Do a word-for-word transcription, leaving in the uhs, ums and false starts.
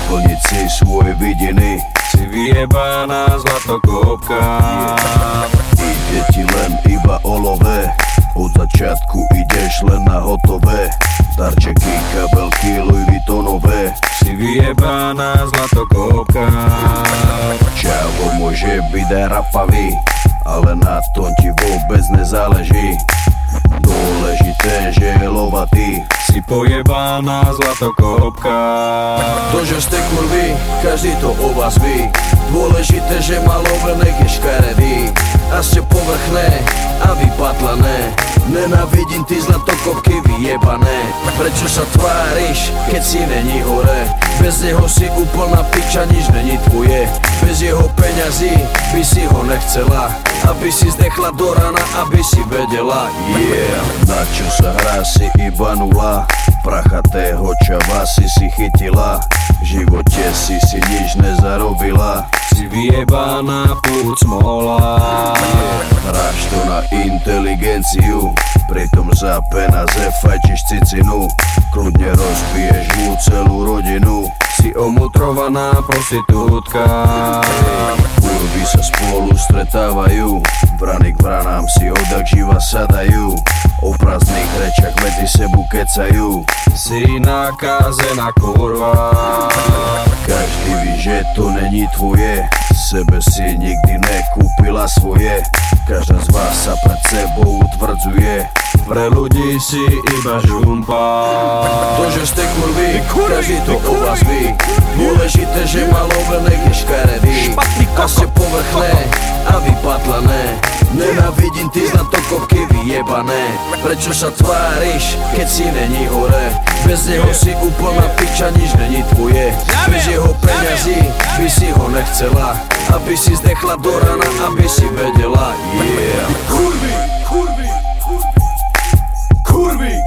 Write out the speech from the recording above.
Splniť si svoje vidiny, si vyjebaná zlatokopka. Ide ti len iba o love, od začiatku ideš len na hotové. Darčeky, kabelky, Louis Vuittonové, si vyjebaná zlatokopka. Čavo môže byť aj rapavý, ale na tom ti vôbec nezáleží. Dôležité, že je lovatý, si pojebaná zlatokopka. To, že ste kurvy, každý to o vás ví. Dôležité, že má love, nech je škaredý. A ste povrchné a vypatlané. Nenávidím ty zlatokopky vyjebané. Prečo sa tváriš, keď si není hore? Bez neho si úplná piča, nič není tvoje. Bez jeho peňazí by si ho nechcela, aby si zdechla do rana, aby si vedela. Yeah, na čo sa hrá, si iba nula. Prachatého čava si si chytila, v živote si si nič nezarobila. Si vyjebaná púd smola. Hráš to na inteligenciu, pritom za peniaze fajčiš cicinu. Kľudne rozbiješ mu celú rodinu, si omutrovaná prostitútka. Kurvy sa spolu stretávajú, vrany k vranám si odak živa sadajú. O prázdnych rečach medzi sebu kecajú, si nakázená kurva. Každý ví, že to není tvoje, sebe si nikdy nekúpila svoje. Každá z vás sa pred sebou utvrdzuje, pre ľudí si iba žumpa. To, že ste kurvy, každý to o vás ví. Dôležité, že má love, nech je škaredý. A ste povrchné a vypatlané. Nenávidím ty zlatokopky vyjebané. Prečo sa tváriš, keď si není hore? Bez neho si úplná piča, nič není tvoje. Bez jeho peňazí by si ho nechcela, aby si zdechla do rana, aby si vedela. Yeah. Kurvy, kurvy, kurvy, kurvy.